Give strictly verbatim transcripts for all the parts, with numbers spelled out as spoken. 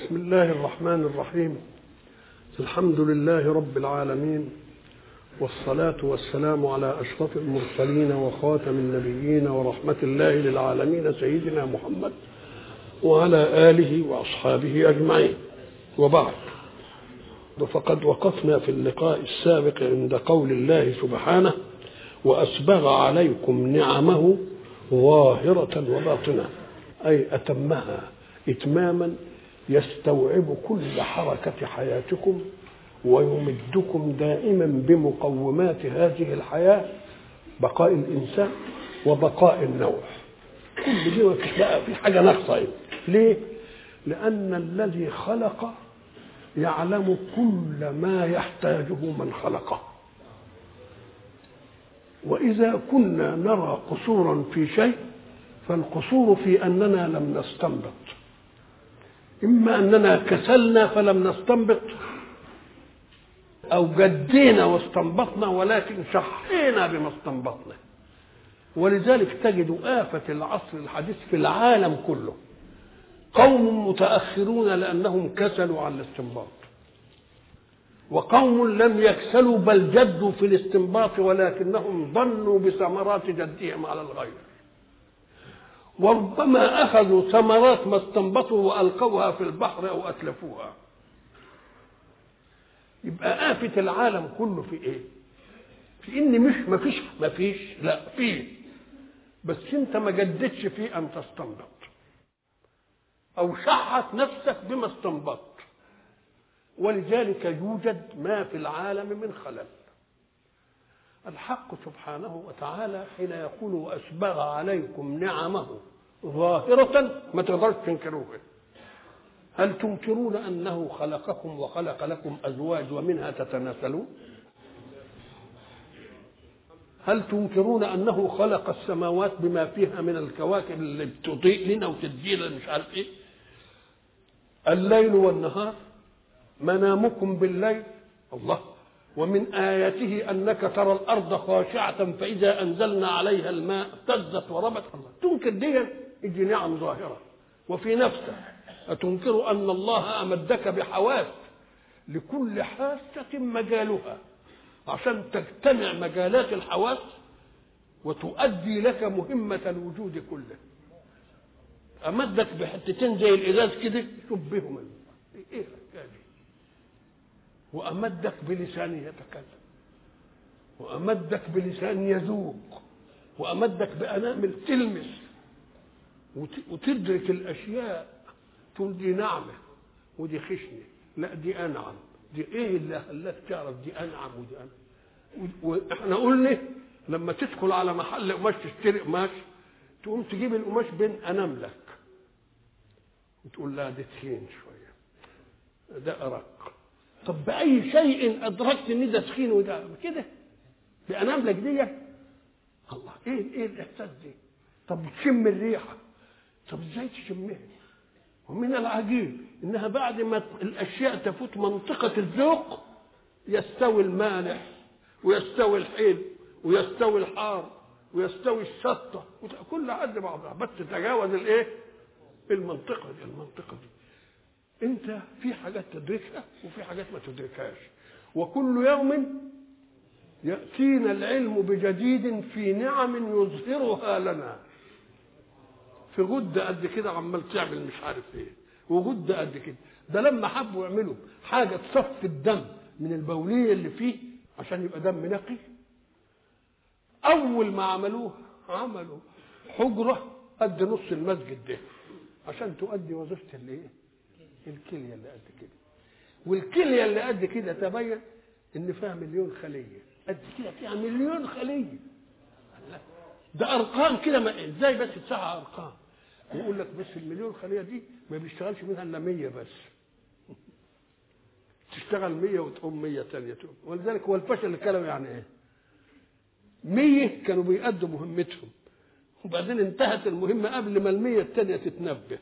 بسم الله الرحمن الرحيم. الحمد لله رب العالمين، والصلاة والسلام على أشرف المرسلين وخاتم النبيين ورحمة الله للعالمين سيدنا محمد وعلى آله وأصحابه أجمعين، وبعد. فقد وقفنا في اللقاء السابق عند قول الله سبحانه: وأسبغ عليكم نعمه ظاهرة وباطنة، أي أتمها إتماما يستوعب كل حركة حياتكم ويمدكم دائما بمقومات هذه الحياة، بقاء الإنسان وبقاء النوع. كل دي بقى في حاجة ناقصة. ليه؟ لأن الذي خلق يعلم كل ما يحتاجه من خلقه، وإذا كنا نرى قصورا في شيء فالقصور في أننا لم نستنبط، إما أننا كسلنا فلم نستنبط، أو جدينا واستنبطنا ولكن شحينا بما استنبطنا. ولذلك تجد آفة العصر الحديث في العالم كله قوم متأخرون لأنهم كسلوا عن الاستنباط، وقوم لم يكسلوا بل جدوا في الاستنباط ولكنهم ظنوا بثمرات جدهم على الغير، وربما أخذوا ثمرات ما استنبطوا وألقوها في البحر أو أتلفوها. يبقى آفة العالم كله في إيه؟ في إن مش ما فيش ما فيش لا فيه، بس أنت ما جددتش في أن تستنبط أو شحت نفسك بما استنبطت، ولذلك يوجد ما في العالم من خلل. الحق سبحانه وتعالى حين يقول وأسبغ عليكم نعمه ظاهرة ما تقدرش تنكروها. هل تنكرون أنه خلقكم وخلق لكم أزواج ومنها تتناسلون؟ هل تنكرون أنه خلق السماوات بما فيها من الكواكب اللي بتضيء لنا وتدي لنا مش عارف إيه؟ الليل والنهار، منامكم بالليل، الله، ومن آياته أنك ترى الأرض خاشعة فإذا أنزلنا عليها الماء اهتزت وربت. الله تنكر دي إجي نعم ظاهرة. وفي نفسك أتنكر أن الله أمدك بحواس لكل حاسة مجالها عشان تجتمع مجالات الحواس وتؤدي لك مهمة الوجود كله. أمدك بحتتين زي الإزاز كده شبههم إيه الحكاية، وأمدك بلسان يتكلم، وأمدك بلسان يذوق، وأمدك بأنامل تلمس وتدرك الأشياء، تقول دي نعمة ودي خشنة، لا دي أنعم، دي إيه اللي خلاك تعرف دي أنعم ودي أنعم. وإحنا قلنا لما تدخل على محل قماش تشتري قماش تقوم تجيب القماش بين أناملك وتقول لا ده تخين شوية ده أرق. طب بأي شيء أدركت إن ده تخين وده كده بأناملك دي؟ الله إيه إيه الإحساس دي؟ طب تشم الريحة، طب إزاي تشمها؟ ومن العجيب إنها بعد ما الأشياء تفوت منطقة الذوق يستوي المالح ويستوي الحلو ويستوي الحار ويستوي الشطة كل حد بعضها، بس تتجاوز الإيه؟ المنطقة دي. المنطقة دي انت في حاجات تدركها وفي حاجات ما تدركهاش، وكل يوم يأتينا العلم بجديد في نعم يظهرها لنا. في غدة قد كده عمال تعمل مش عارف ايه، وغدة قد كده. ده لما حبوا يعملوا حاجة تصفي الدم من البولية اللي فيه عشان يبقى دم نقي، اول ما عملوه عملوا حجرة قد نص المسجد ده عشان تؤدي وظيفة الايه؟ الكلية اللي قد كده. والكلية اللي قد كده تبين ان فيها مليون خلية قد كده، فيها مليون خلية. ده ارقام كده، ما ازاي بس تسعة ارقام ويقول لك بس المليون خلية دي ما بيشتغلش منها الا مية بس. تشتغل مية وتقوم مية تانية تقوم. ولذلك هو الفشل الكلوي يعني ايه؟ مية كانوا بيأدوا مهمتهم وبعدين انتهت المهمة قبل ما المية التانية تتنبه.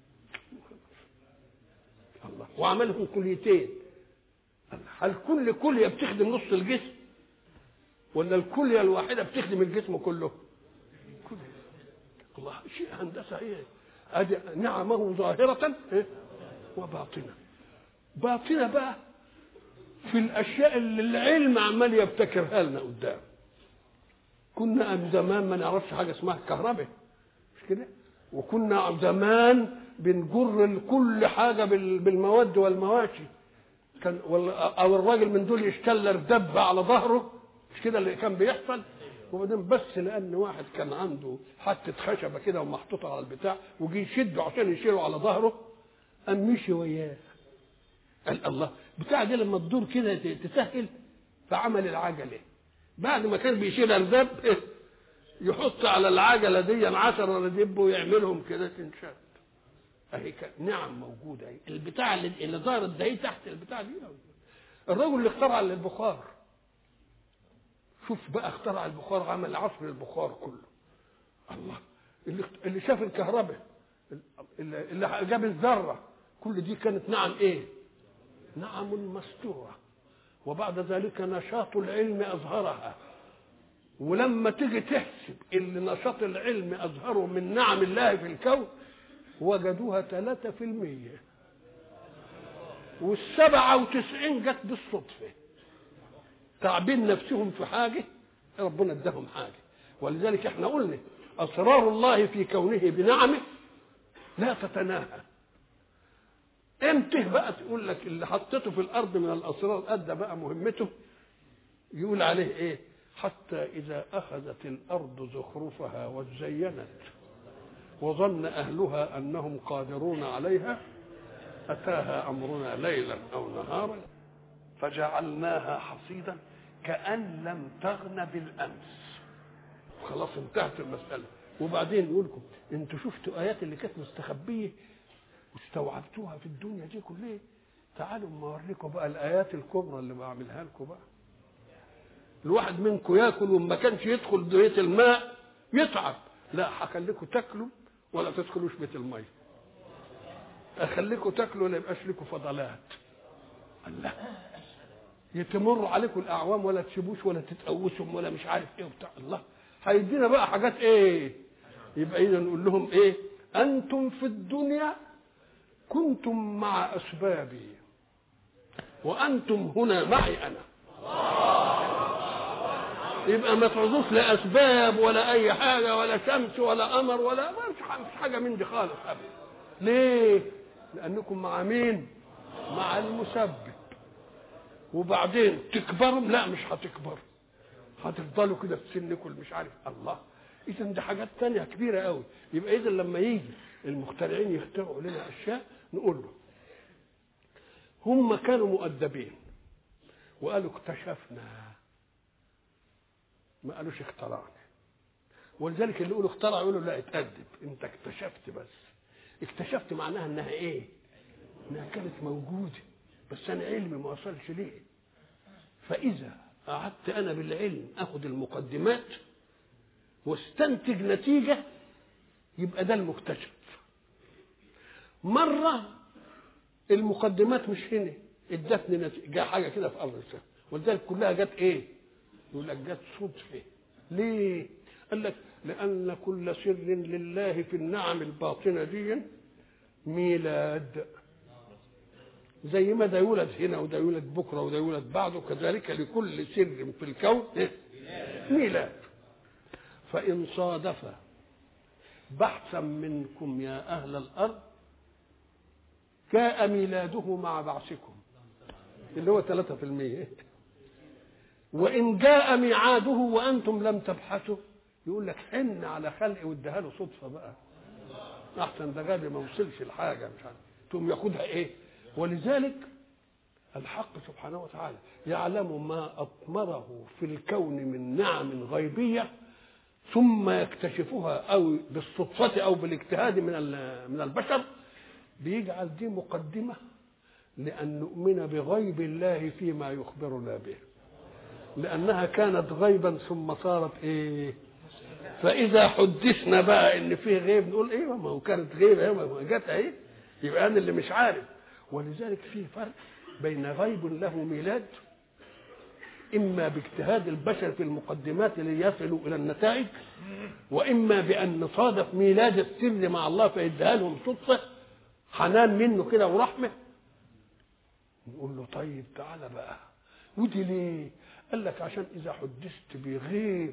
الله. وعملهم كليتين. هل كل كلية بتخدم نص الجسم ولا الكلية الواحدة بتخدم الجسم كله؟ كلية. الله شيء هندسة ايه؟ ادي نعمه ظاهرة إيه؟ وباطنة. باطنة بقى في الأشياء اللي العلم عمال يبتكرها لنا قدام. كنا زمان ما نعرفش حاجة اسمها الكهرباء، مش كده؟ وكنا زمان بنجر كل حاجة بالمواد والمواشي، كان أو الراجل من دول يشتل ردب على ظهره، مش كده اللي كان بيحصل؟ وبعدين بس لأن واحد كان عنده حتة خشبة كده ومحطوطة على البتاع وجي يشده عشان يشيله على ظهره، قام مشي وياه. قال الله بتاع دي لما تدور كده تسهل، فعمل العجلة. بعد ما كان بيشيل الردب يحط على العجلة دي عشرة ردب ويعملهم كده تنشد. اهي نعم موجودة اهي. البتاع اللي, اللي ظهرت ده تحت البتاع دي. الرجل اللي اخترع البخار، شوف بقى اخترع البخار، عمل عصر البخار كله. الله اللي اللي شاف الكهرباء، اللي جاب الذره، كل دي كانت نعم ايه؟ نعم مستوره. وبعد ذلك نشاط العلم اظهرها. ولما تيجي تحسب اللي نشاط العلم اظهره من نعم الله في الكون وجدوها ثلاثة في المية، والسبعة وتسعين جت بالصدفة. تعبين نفسهم في حاجة ربنا اداهم حاجة. ولذلك احنا قلنا أسرار الله في كونه بنعمه لا تتناهى. امتى بقى تقول لك اللي حطته في الأرض من الأسرار أدى بقى مهمته؟ يقول عليه ايه؟ حتى إذا أخذت الأرض زخرفها وزينت وظن أهلها أنهم قادرون عليها أتاها أمرنا ليلا أو نهارا فجعلناها حصيدا كأن لم تغن بالأمس. خلاص انتهت المسألة. وبعدين يقول لكم انتوا شفتوا آيات اللي كانت مستخبية واستوعبتوها في الدنيا دي كلها، تعالوا ما اوريكم بقى الآيات الكبرى اللي بعملها لكم بقى. الواحد منكم ياكل وما كانش يدخل بيت الماء يتعب، لا هخليكم تاكلوا ولا تدخلوش بيت الماء، اخليكم تاكلوا ولا يبقاش لكم فضلات. الله يتمر عليكم الاعوام ولا تسيبوش ولا تتقوسوا ولا مش عارف ايه وبتاع. الله هيدينا بقى حاجات ايه؟ يبقى اذا نقول لهم ايه؟ انتم في الدنيا كنتم مع اسبابي وانتم هنا معي انا. يبقى ما تعوزوش لا اسباب ولا اي حاجه ولا شمس ولا قمر ولا مش حاجه من دي خالص ابدا. ليه؟ لانكم مع مين؟ مع المسبب. وبعدين تكبروا؟ لا مش هتكبروا، هتفضلوا كده في سنكم مش عارف. الله اذا دي حاجات تانية كبيره قوي. يبقى اذا لما يجي المخترعين يخترعوا لنا اشياء نقول له هم كانوا مؤدبين وقالوا اكتشفنا، ما قالوش اخترعنا. ولذلك اللي يقولوا اخترع يقولوا لا اتأدب، انت اكتشفت. بس اكتشفت معناها انها ايه؟ انها كانت موجوده بس انا علمي ما وصلش ليه. فاذا قعدت انا بالعلم اخذ المقدمات واستنتج نتيجه يبقى ده المكتشف. مره المقدمات مش هنا ادتني نتيجه حاجه كده في ارض السماء، ولذلك كلها جت ايه؟ يقول لك جت صدفه. ليه؟ قال لك لان كل سر لله في النعم الباطنه دي ميلاد. زي ما ده يولد هنا وده يولد بكره وده يولد بعده، كذلك لكل سر في الكون ميلاد. فإن صادف بحثا منكم يا أهل الأرض جاء ميلاده مع بعثكم اللي هو ثلاثة في المية. وإن جاء ميعاده وأنتم لم تبحثوا يقول لك حن على خلق واديها له صدفة بقى أحسن، ده غبي ما وصلش الحاجة مش عارف تقوم ياخدها إيه. ولذلك الحق سبحانه وتعالى يعلم ما أطمره في الكون من نعم غيبية ثم يكتشفها أو بالصدفة أو بالاجتهاد من من البشر، بيجعل دي مقدمة لأن نؤمن بغيب الله فيما يخبرنا به، لأنها كانت غيبا ثم صارت إيه؟ فإذا حدثنا بقى إن فيه غيب نقول إيه ما هو كانت غيبة ما جت إيه؟ يبقى أنا اللي مش عارف. ولذلك في فرق بين غيب له ميلاد إما باجتهاد البشر في المقدمات ليصلوا إلى النتائج، وإما بأن صادف ميلاد السر مع الله فيديها لهم صدفة حنان منه كده ورحمه. نقول له طيب تعالى بقى، ودي ليه؟ قال لك عشان اذا حدثت بغيب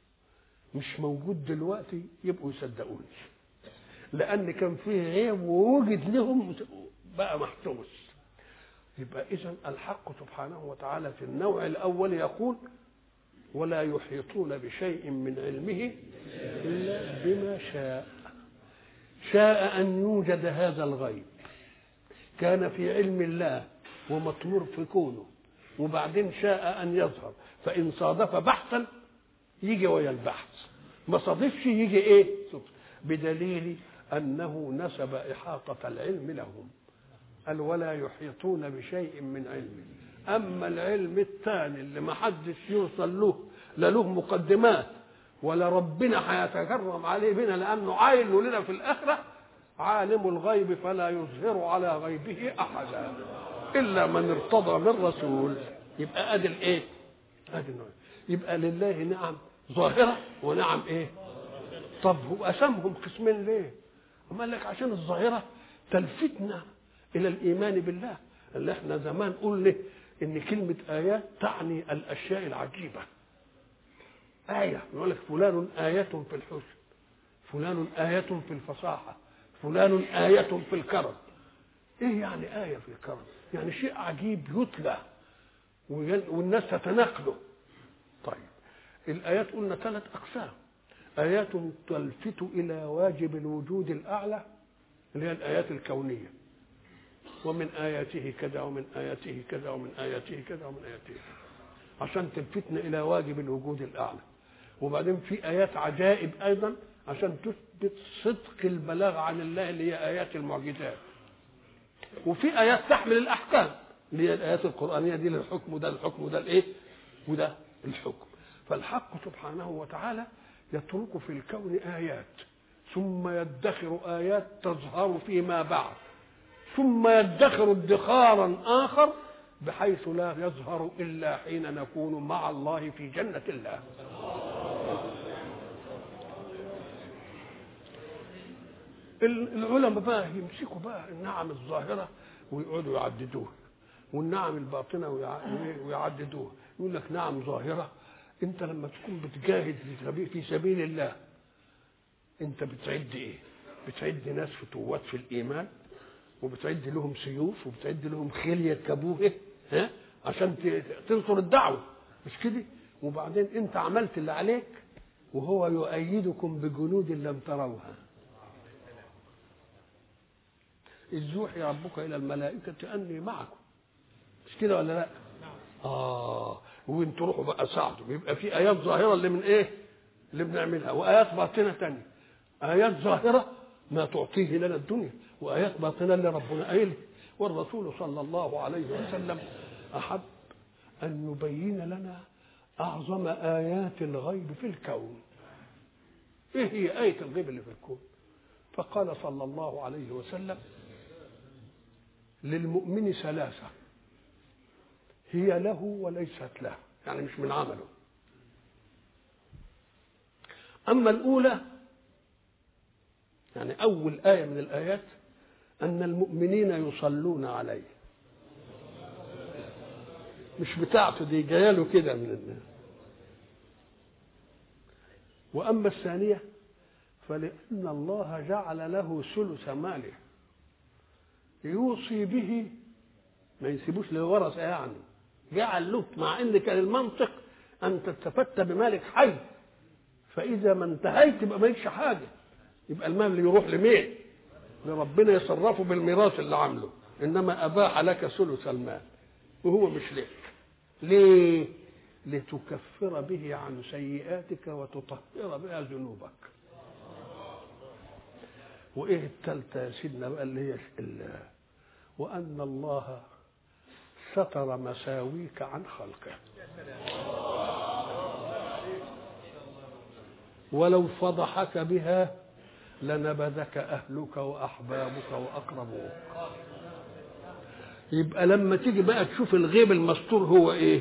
مش موجود دلوقتي يبقوا يصدقوني، لان كان فيه غيب ووجد لهم بقى محسوس. يبقى اذا الحق سبحانه وتعالى في النوع الاول يقول ولا يحيطون بشيء من علمه الا بما شاء. شاء ان يوجد هذا الغيب، كان في علم الله ومطمور في كونه، وبعدين شاء ان يظهر، فان صادف بحثا يجي ويا البحث، ما صادفش يجي ايه؟ بدليل انه نسب احاطه العلم لهم، قال ولا يحيطون بشيء من علمه. اما العلم الثاني اللي ما حدش يوصل له، لا له مقدمات ولا ربنا هيتكرم عليه بنا لانه عاين لنا في الاخره، عالم الغيب فلا يظهر على غيبه احدا الا من ارتضى من رسول. يبقى ادي الايه؟ ادي النوع. يبقى لله نعم ظاهره ونعم ايه؟ طب هو قسمهم قسمين ليه؟ قال لك عشان الظاهره تلفتنا الى الايمان بالله، اللي احنا زمان قلنا ان كلمه ايات تعني الاشياء العجيبه. ايه يقول لك فلان ايه في الحسن، فلان ايه في الفصاحه، فلان ايه في الكرم. ايه يعني ايه في الكرم؟ يعني شيء عجيب يتلى والناس تتناقله. طيب الايات قلنا ثلاث اقسام: ايات تلفت الى واجب الوجود الاعلى اللي هي الايات الكونيه، ومن آياته كذا ومن آياته كذا ومن آياته كذا ومن آياته، عشان تلفتنا إلى واجب الوجود الأعلى. وبعدين في آيات عجائب أيضا عشان تثبت صدق البلاغ عن الله اللي هي آيات المعجزات. وفي آيات تحمل الأحكام اللي هي الآيات القرآنية دي للحكم، وده الحكم وده الإيه وده الحكم. فالحق سبحانه وتعالى يترك في الكون آيات، ثم يدخر آيات تظهر فيما بعد، ثم يدخر ادخارا آخر بحيث لا يظهر إلا حين نكون مع الله في جنة الله. العلماء بقى يمسكوا بقى النعم الظاهرة ويقعدوا يعددوها، والنعم الباطنة ويعددوها. يقول لك نعم ظاهرة، انت لما تكون بتجاهد في سبيل الله انت بتعد ايه؟ بتعد ناس فتوات في الإيمان، وبتعد لهم سيوف، وبتعد لهم خيل يركبوه ها عشان تنصر الدعوه، مش كده؟ وبعدين انت عملت اللي عليك وهو يؤيدكم بجنود لم تروها. إذ يوحي ربك الى الملائكه اني معكم، مش كده ولا لا؟ اه وانتوا روحوا بقى ساعدوا. يبقى في ايات ظاهره اللي من ايه؟ اللي بنعملها، وايات باطنه ثانيه. ايات ظاهره ما تعطيه لنا الدنيا، وآيات باطنة اللي ربنا قايله. والرسول صلى الله عليه وسلم أحب أن يبين لنا أعظم آيات الغيب في الكون. إيه هي آية الغيب اللي في الكون؟ فقال صلى الله عليه وسلم للمؤمن ثلاثة هي له وليست له، يعني مش من عمله. أما الأولى يعني أول آية من الآيات أن المؤمنين يصلون عليه، مش بتاعته دي جايه له كده من الناس. وأما الثانية فلأن الله جعل له ثلث ماله يوصي به، ما يسيبوش للورثة، يعني جعل له، مع ان كان المنطق ان تستفدت بمالك حي، فاذا ما انتهيت يبقى مالكش حاجه، يبقى المال اللي يروح لمين؟ لربنا يصرفه بالميراث اللي عامله، انما اباح لك ثلث المال وهو مش لك. ليه؟ لتكفر به عن سيئاتك وتطهر بها ذنوبك. وايه الثالثه يا سيدنا بقى اللي هي الله، وان الله ستر مساويك عن خلقه، ولو فضحك بها لنبذك اهلك واحبابك واقربوك. يبقى لما تيجي بقى تشوف الغيب المستور هو ايه؟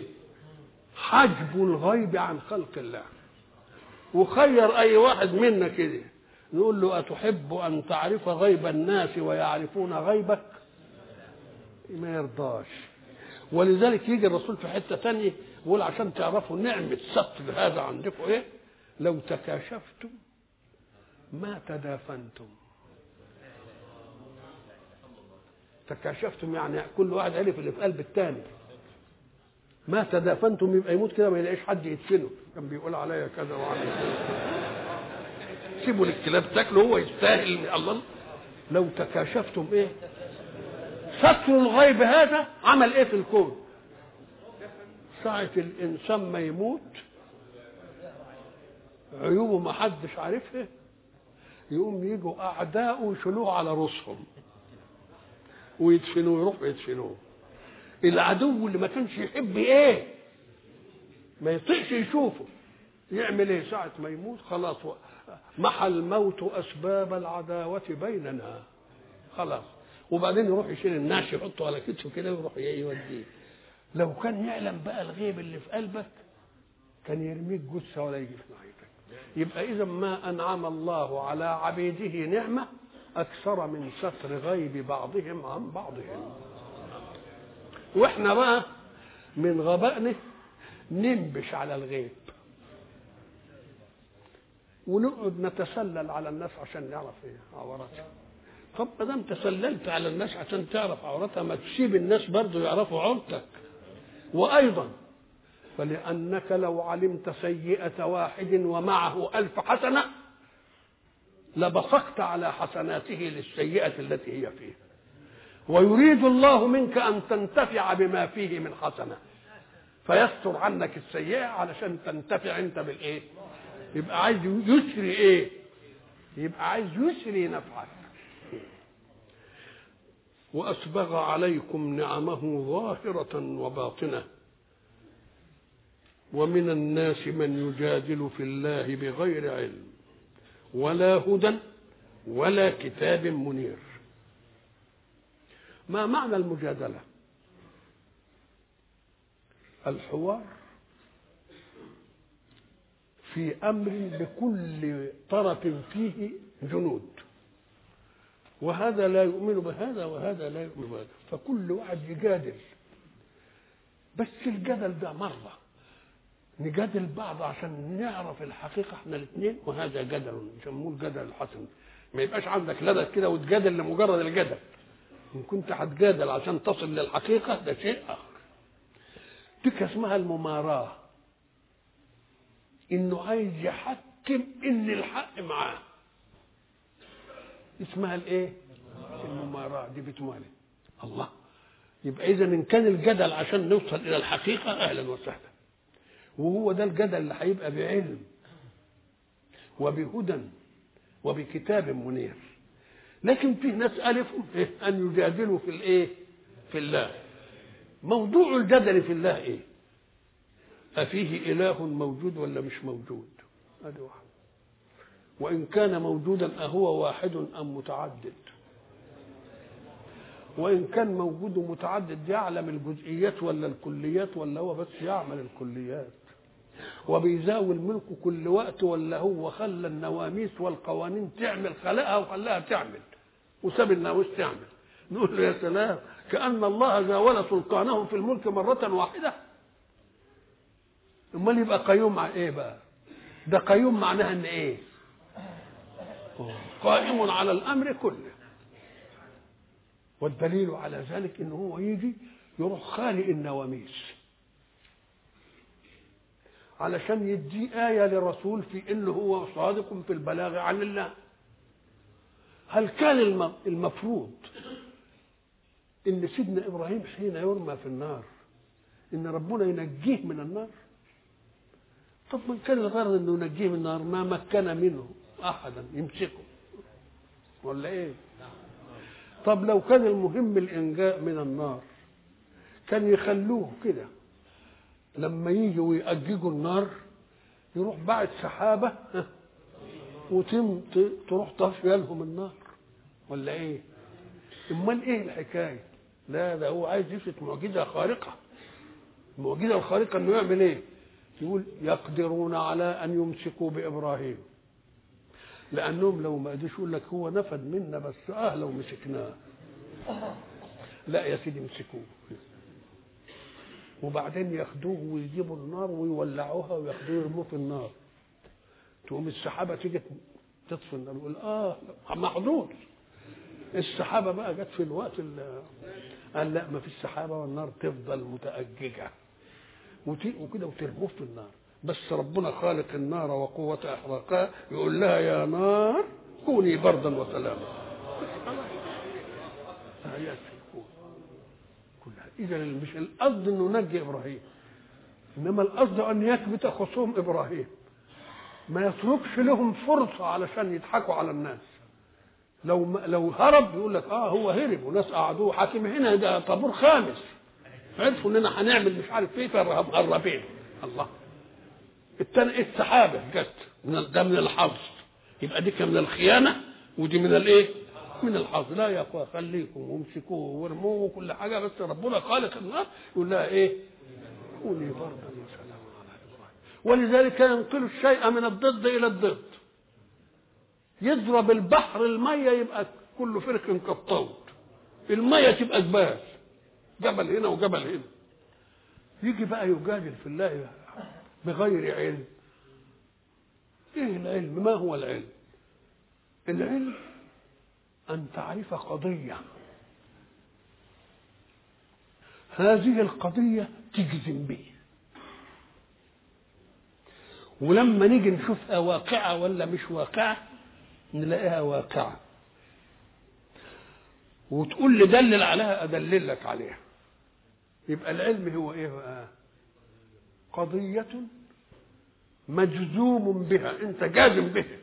حجب الغيب عن خلق الله. وخير اي واحد منا كده نقول له أتحب أن تعرف غيب الناس ويعرفون غيبك؟ ما يرضاش. ولذلك يجي الرسول في حتة تانية يقول عشان تعرفوا نعمة ستر هذا عندكم ايه، لو تكاشفتم ما تدافنتم. تكاشفتم يعني كل واحد عرف اللي في قلب الثاني. ما تدافنتم يبقى يموت كده ما يلاقيش حد يدفنه، كان بيقول عليا كذا وعليا كذا. سيبوا للكلاب تاكله هو يستاهل. الله، لو تكاشفتم ايه، ستر الغيب هذا عمل ايه في الكون؟ ساعة الانسان ما يموت عيوبه ما حدش عارفها، يقوم يجوا اعداؤه يشيلوه على رؤوسهم ويدفنوه، يروحوا يدفنوه. العدو اللي ما كانش يحب ايه، ما يطيقش يشوفه، يعمل ايه ساعة ما يموت؟ خلاص محى الموت اسباب العداوة بيننا، خلاص. وبعدين يروح يشيل النعش يحطه على كتفه كده ويروح يوديه. لو كان يعلم بقى الغيب اللي في قلبك كان يرميك جثة ولا يجي في ناحيتك. يبقى إذا ما أنعم الله على عبيده نعمة أكثر من ستر غيب بعضهم عن بعضهم. وإحنا بقى من غبائنا ننبش على الغيب ونقعد نتسلل على الناس عشان نعرف ايه عوراتها. طب ما دام تسللت على الناس عشان تعرف عورتها، ما تسيب الناس برضو يعرفوا عورتك. وايضا فلانك لو علمت سيئة واحد ومعه الف حسنة لبصقت على حسناته للسيئة التي هي فيه، ويريد الله منك ان تنتفع بما فيه من حسنة فيستر عنك السيئة علشان تنتفع انت بالايه. يبقى عايز يسري ايه، يبقى عايز يسري نفعك. وأسبغ عليكم نعمه ظاهرة وباطنة ومن الناس من يجادل في الله بغير علم ولا هدى ولا كتاب منير. ما معنى المجادلة؟ الحوار في أمر بكل طرف فيه جنود، وهذا لا يؤمن بهذا وهذا لا يؤمن بهذا، فكل واحد يجادل. بس الجدل ده مرة نجادل بعض عشان نعرف الحقيقة احنا الاثنين، وهذا جدل يسموه الجدل الحسن. ما يبقاش عندك لدى كده وتجادل لمجرد الجدل. إن كنت هتجادل عشان تصل للحقيقة ده شيء آخر. تلك اسمها المماراة، إنه عايز يحكم إن الحق معاه، اسمها الايه؟ المماراة دي بتمارس. الله، يبقى إذا إن كان الجدل عشان نوصل إلى الحقيقة أهلا وسهلا، وهو ده الجدل اللي هيبقى بعلم وبهدى وبكتاب منير. لكن في ناس ألفوا إيه؟ أن يجادلوا في الإيه؟ في الله. موضوع الجدل في الله إيه؟ أفيه إله موجود ولا مش موجود؟ هذا واحد. وإن كان موجودا أهو واحد أم متعدد؟ وإن كان موجود متعدد يعلم الجزئيات ولا الكليات ولا هو بس يعمل الكليات؟ وبيزاول ملكه كل وقت ولا هو خلى النواميس والقوانين تعمل خلقها وخلاها تعمل وساب النواميس تعمل؟ نقول له يا سلام، كأن الله زاول سلطانه في الملك مرة واحدة. امال يبقى قيوم مع ايه بقى؟ ده قيوم معناها ان ايه؟ قائم على الامر كله. والدليل على ذلك انه هو يجي يروح خالق النواميس علشان يدي آية للرسول في انه هو صادق في البلاغ عن الله. هل كان المفروض ان سيدنا ابراهيم حين يرمى في النار ان ربنا ينجيه من النار؟ طب من كان الغرض انه ينجيه من النار ما مكن منه احدا يمسكه ولا ايه؟ طب لو كان المهم الانجاء من النار كان يخلوه كده لما يجوا ويأججوا النار يروح بعد سحابه وتم تروح طافيه لهم النار ولا ايه؟ امال ايه الحكايه؟ لا ده هو عايز يثبت معجزه خارقه. المعجزه الخارقه انه يعمل ايه؟ يقول يقدرون على ان يمسكوا بابراهيم لانهم لو ما قدرش يقول لك هو نفد منا بس اه لو مسكناه. لا يا سيدي مسكوه وبعدين ياخدوه ويجيبوا النار ويولعوها وياخدوه يرموه في النار. تقوم السحابه تيجي تطفي النار يقول اه محظوظ. السحابه بقى جت في الوقت اللي قال لا ما فيش سحابه والنار تفضل متأججه وكده وترموه في النار. بس ربنا خالق النار وقوة احراقها يقول لها يا نار كوني بردا وسلاما. آيات الكون كلها. إذا مش القصد إنه نجي إبراهيم، إنما القصد أن يثبت خصوم إبراهيم، ما يتركش لهم فرصة علشان يضحكوا على الناس. لو لو هرب يقول لك آه هو هرب وناس قعدوه حاكم هنا ده طابور خامس عرفوا إننا هنعمل مش عارف إيه فهربين. الله التاني السحابة جت ده من الحظ، يبقى دي كان من الخيانة ودي من الإيه؟ من الحظ. لا يا اخويا خليكم وامسكوه وارموه وكل حاجه بس ربنا خالق النار يقول لها ايه؟ كوني بردا وسلاما على ابراهيم. ولذلك ينقل الشيء من الضد الى الضد. يضرب البحر الميه يبقى كل فرق كالطود، الميه تبقى جبال، جبل هنا وجبل هنا. يجي بقى يجادل في الله بغير علم. ايه العلم؟ ما هو العلم؟ العلم أن تعرف قضية، هذه القضية تجزم به، ولما نيجي نشوفها واقعة ولا مش واقعة نلاقيها واقعة وتقول لي دلل عليها أدلل لك عليها. يبقى العلم هو إيه بقى؟ قضية مجزوم بها، أنت جازم بها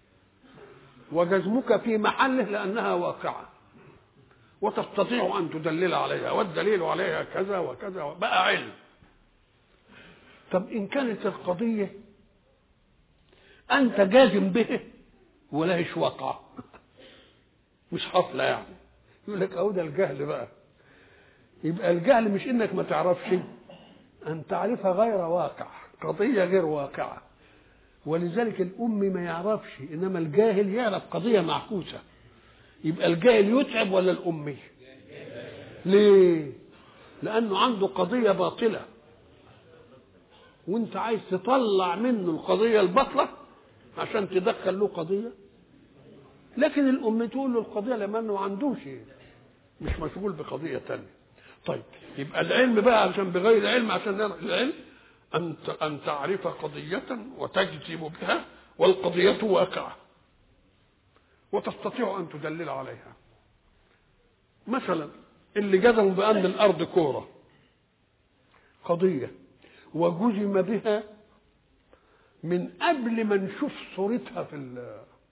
وجزمك في محله لأنها واقعة وتستطيع أن تدلل عليها والدليل عليها كذا وكذا بقى علم. طب إن كانت القضية أنت جازم به ولهش واقع مش حاصلة يعني يقول لك أهو ده الجهل بقى. يبقى الجهل مش إنك ما تعرفش، أن تعرفها غير واقع، قضية غير واقعة. ولذلك الأمي ما يعرفش، إنما الجاهل يعرف قضية معكوسة. يبقى الجاهل يتعب ولا الأمي؟ ليه؟ لأنه عنده قضية باطلة وانت عايز تطلع منه القضية الباطلة عشان تدخل له قضية. لكن الأم تقول له القضية لما أنه عندوش مش مشغول بقضية تانية. طيب يبقى العلم بقى عشان بغير علم، عشان العلم أن أن تعرف قضية وتجزم بها والقضية واقعة وتستطيع أن تدلل عليها. مثلا اللي جزموا بأن الأرض كورة قضية وجزم بها من قبل ما نشوف صورتها في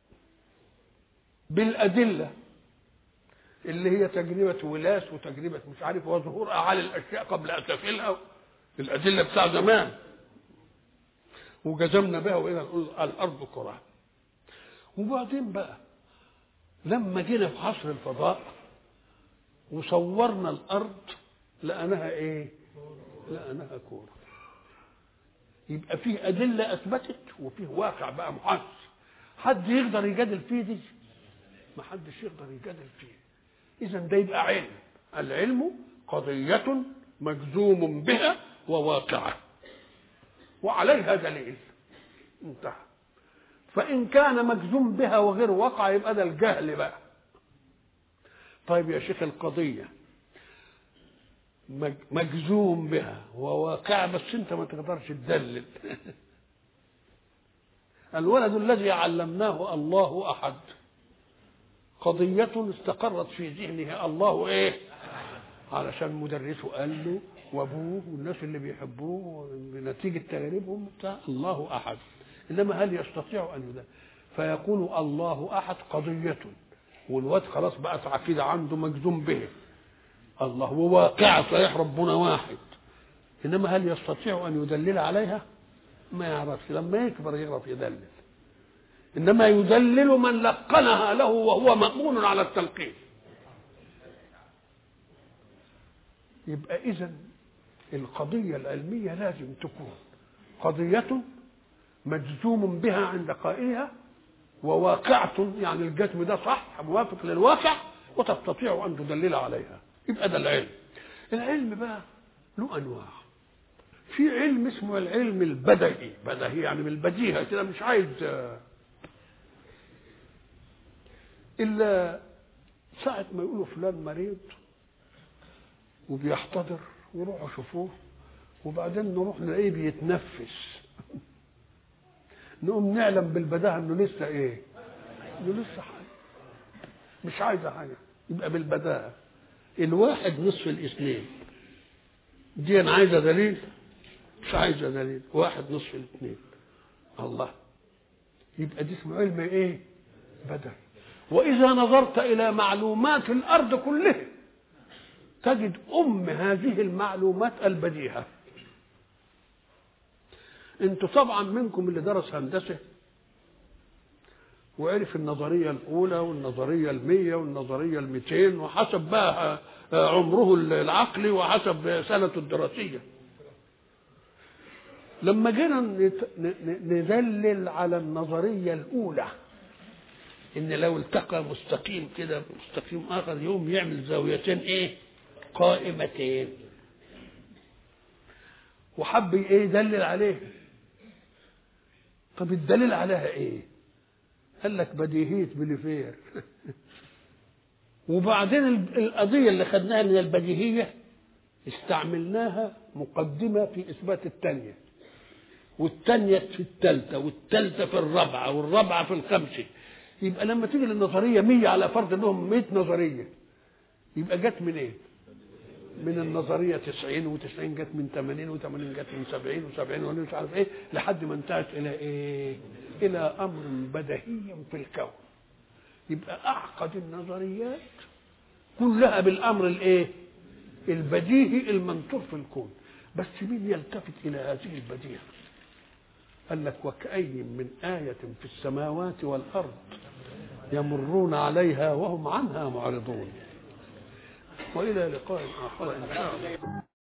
بالأدلة اللي هي تجربة ولاس وتجربة مش عارف وظهور أعالي الأشياء قبل أسافلها، الأدلة بتاع زمان، وجزمنا بها وإلى الأرض كرة. وبعدين بقى لما جينا في عصر الفضاء وصورنا الأرض لقناها إيه؟ لقناها كورة. يبقى فيه أدلة أثبتت وفيه واقع بقى محس. حد يقدر يجادل فيه دي؟ ما حدش يقدر يجادل فيه. إذا ده يبقى علم. العلم قضية مجزوم بها وواقعة وعليها دليل انتهى. فإن كان مجزوم بها وغير واقع يبقى ده الجهل بقى. طيب يا شيخ القضية مجزوم بها وواقع بس انت ما تقدرش تدلل. الولد الذي علمناه الله أحد قضية استقرت في ذهنه الله ايه؟ علشان مدرسه قال له وابوه والناس اللي بيحبوه بنتيجة تجاربهم بتاع الله أحد. إنما هل يستطيع أن يدلل؟ فيقول الله أحد قضية والواد خلاص بقت عقيدة عنده مجزوم به الله هو واقع صحيح ربنا واحد. إنما هل يستطيع أن يدلل عليها؟ ما يعرفش. لما يكبر يعرف يدلل. إنما يدلل من لقنها له وهو مأمون على التلقين. يبقى إذن القضية العلمية لازم تكون قضية مجزوم بها عند قائلها وواقعة يعني الجسم ده صح موافق للواقع وتستطيع أن تدلل عليها، يبقى ده العلم. العلم بقى له أنواع. في علم اسمه العلم البدهي، بدهي يعني بالبديهة كده، مش عايز إلا ساعة ما يقولوا فلان مريض وبيحتضر وروحوا شوفوه، وبعدين نروح نلاقيه بيتنفس، نقوم نعلم بالبداهة انه لسه ايه؟ انه لسه حي، مش عايزه حاجه، يبقى بالبداهة. الواحد نصف الاثنين دي انا عايزه دليل؟ مش عايزه دليل، واحد نصف الاثنين الله، يبقى دي اسمه علم ايه؟ بدهي. واذا نظرت الى معلومات الارض كلها تجد ام هذه المعلومات البديهه. انتوا طبعا منكم اللي درس هندسه وعرف النظريه الاولى والنظريه المية والنظريه الميتين وحسب بقى عمره العقلي وحسب سنته الدراسيه. لما جينا ندلل على النظريه الاولى ان لو التقى مستقيم كده مستقيم اخر يوم يعمل زاويتين ايه؟ قائمتين، وحب ايه يدلل عليه. طب الدليل عليها ايه؟ قال لك بديهيه بليفير. وبعدين القضيه اللي خدناها من البديهيه استعملناها مقدمه في اثبات الثانيه، والثانيه في الثالثه، والثالثه في الرابعه، والرابعه في الخامسه. يبقى لما تيجي للنظريه مية على فرض انهم مية نظريه، يبقى جت من ايه؟ من النظريه تسعين، وتسعين جت من ثمانين، وثمانين جت من سبعين، وسبعين ومش عارف ايه، لحد ما انتهت الى ايه؟ الى امر بديهي في الكون. يبقى اعقد النظريات كلها بالامر الايه؟ البديهي المنطور في الكون. بس مين يلتفت الى هذه البديهه؟ قال لك وكأي من آية في السماوات والأرض يمرون عليها وهم عنها معرضون. وإلى لقاء آخر إن شاء الله.